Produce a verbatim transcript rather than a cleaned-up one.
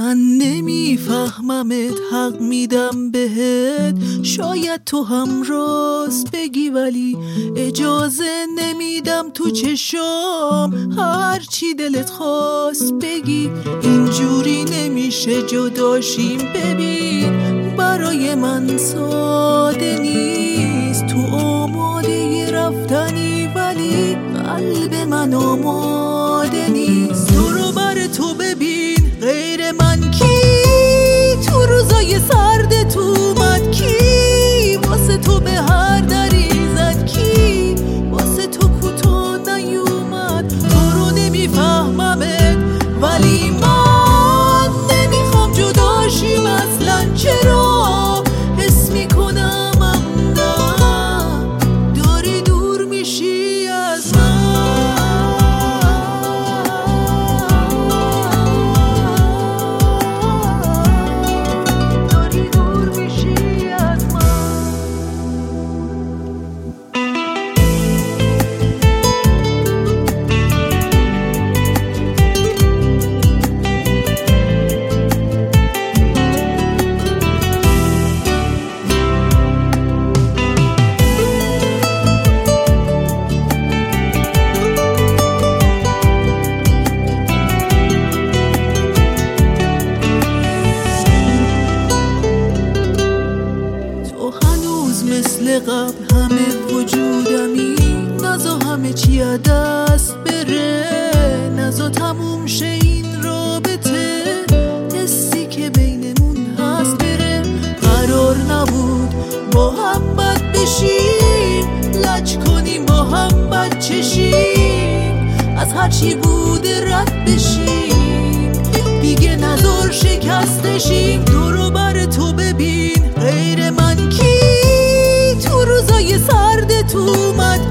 من نمیفهممت، حق میدم بهت، شاید تو هم راست بگی، ولی اجازه نمیدم تو چشام هر چی دلت خواست بگی. اینجوری نمیشه جداشیم، ببین برای من ساده نیست، تو آماده رفتنی ولی قلب من آماده نیست. تو رو بر تو ببین غیر من کی، تو روزای سرد تو اومد کی، واسه تو به هر دری زد کی، واسه تو کوتاه نیومد. تو رو نمیفهممت ولی من نمیخوام جداشیم اصلا، چرا حس میکنم نه داری دور میشی از من. داری دور میشی از من. مثل قبل همه وجودمی، نزا همه چی از دست بره، نزا تموم شه این رابطه، حسی که بینمون هست بره. قرار نبود با هم بد بشیم، لج کنیم با هم بد چشیم، از هرچی بوده رد بشیم، دیگه نذار شکستشیم. تو رو بر تو ببین غیر من کی، تو روزای سرد تو اومد